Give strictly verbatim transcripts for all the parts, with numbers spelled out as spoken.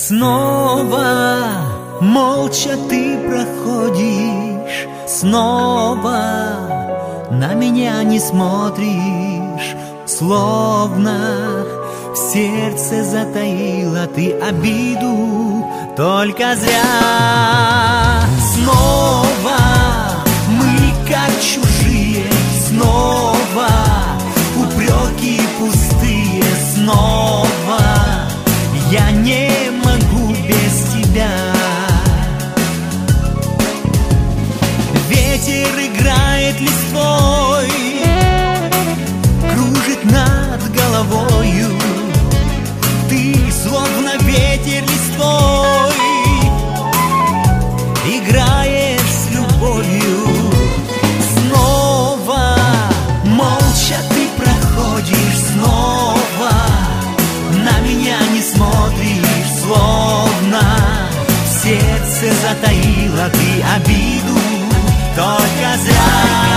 Снова молча ты проходишь, снова на меня не смотришь, словно в сердце затаила ты обиду, только зря. Снова мы как чужие, снова упреки пустые, снова я не могу без тебя. Ветер играет листвой, кружит над головою. Ты словно ветер листвой, играешь с любовью. Снова молча ты проходишь, снова на меня не смотришь, словно в сердце затаила ты обиду, только зря.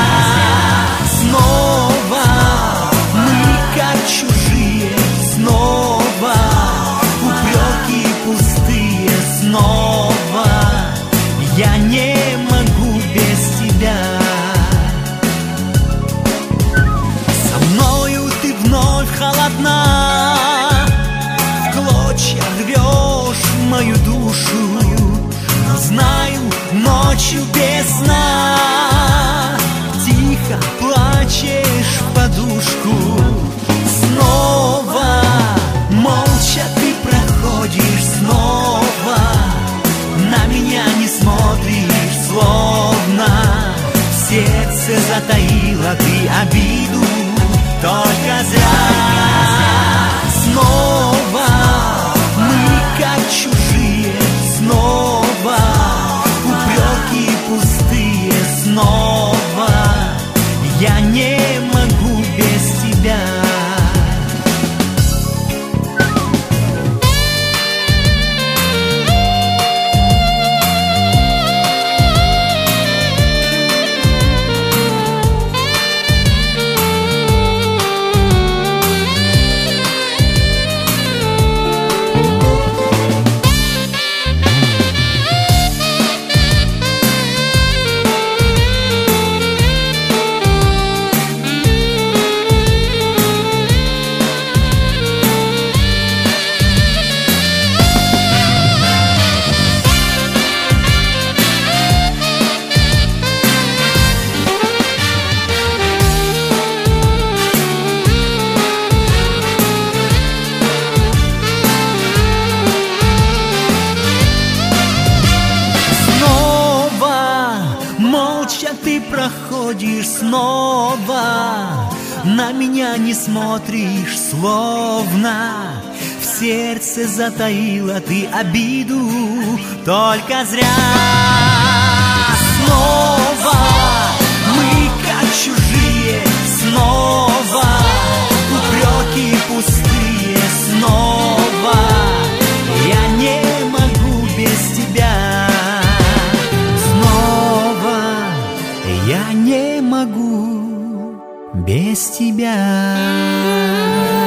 Снова мы как чужие, снова упреки пустые, снова я не могу без тебя. Со мною ты вновь холодна, в клочья рвешь мою душу, но знаю, ночью без сна тихо плачешь в подушку. Снова молча ты проходишь, снова на меня не смотришь, словно в сердце затаила ты обиду, только зря. Снова мы как чужие, снова упреки пустые, снова я не могу без тебя. Ты проходишь, снова на меня не смотришь, словно в сердце затаила ты обиду, только зря. Снова мы как чужие, снова упреки пустые, снова я не могу без тебя. Я не могу без тебя.